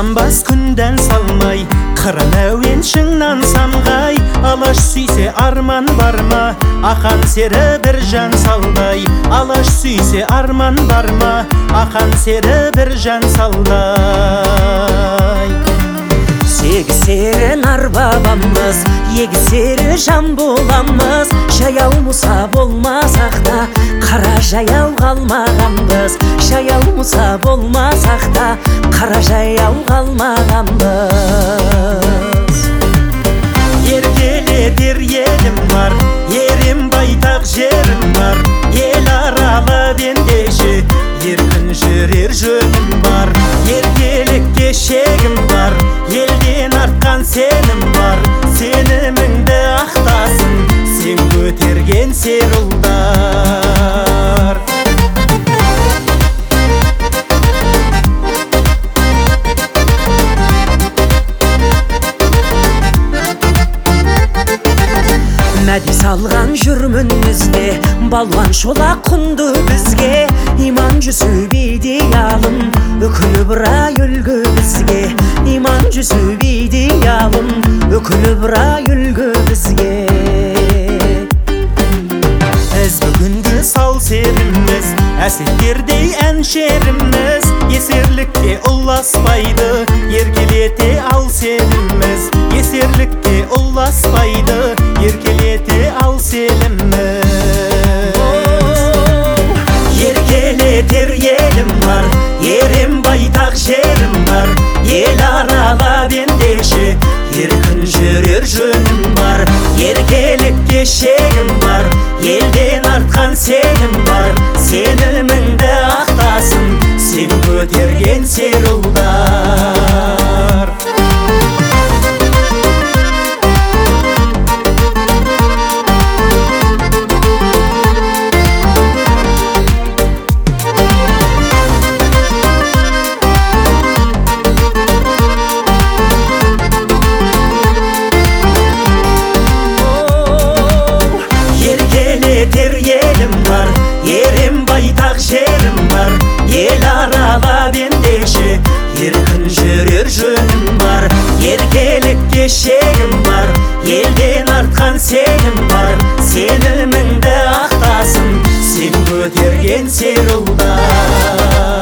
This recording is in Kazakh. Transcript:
Жанбас күнден салмай, қырын әуен шыңнан самғай. Алаш сүйсе арман бар ма, ақан сері бір жан салдай. Алаш сүйсе арман бар ма, ақан сері бір жан салдай. Сегізері нар бабамыз, егізері жан боламыз. Жаяу мұса болмасақ та, қара жаяу қалмағанбыз. Жаяу мұса болмасақ та, қара жаяу қалмағанбыз. Еркелетер елім бар, ерім байтақ жерім бар. Ел аралы бендеші, еркін жүрер жөнім бар. Еркелікке шегім бар, елден артқан сенім бар. Сеніміңді ақтасын, сен көтерген серұлдар. Мәди салған жүрмін ізде, балуан шолақ құнды бізге. Иман жүсіп идеалым, үкілі бұрай үлгі бізге. Иман жүсіп идеалым, үкілі бұрай үлгі бізге. Біз бүгінгі сал серіміз, әсеттердей әншеріміз. Есерлікке ұласпайды, еркелете ал сеніміз. Есерлікке ұласпайды, еркелете ал сеніміз. Еркелетер елім бар, ерім байтақ жерім бар. Ел арала бендеші, еркін жүрер жөнім бар. Еркелікке шегім бар, елден артқан сенім бар. Сеніміңді ақтасын, сен көтерген серұлдар. Еркелетер елім бар, ерім байтақ жерім бар. Ел арала бендеші, еркін жүрер жөнім бар. Еркелікке шегім бар, елден артқан сенім бар. Сеніміңді ақтасын, сен көтерген серұлдар.